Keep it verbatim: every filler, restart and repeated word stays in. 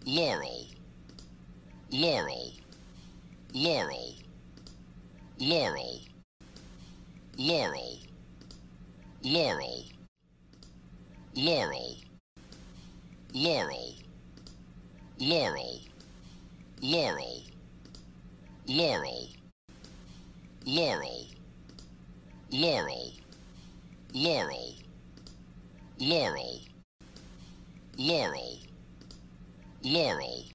laurel, laurel, laurel, laurel, laurel, laurel, laurel, laurel, laurel, laurel, laurel, laurel, laurel, laurel, laurel, laurel, laurel,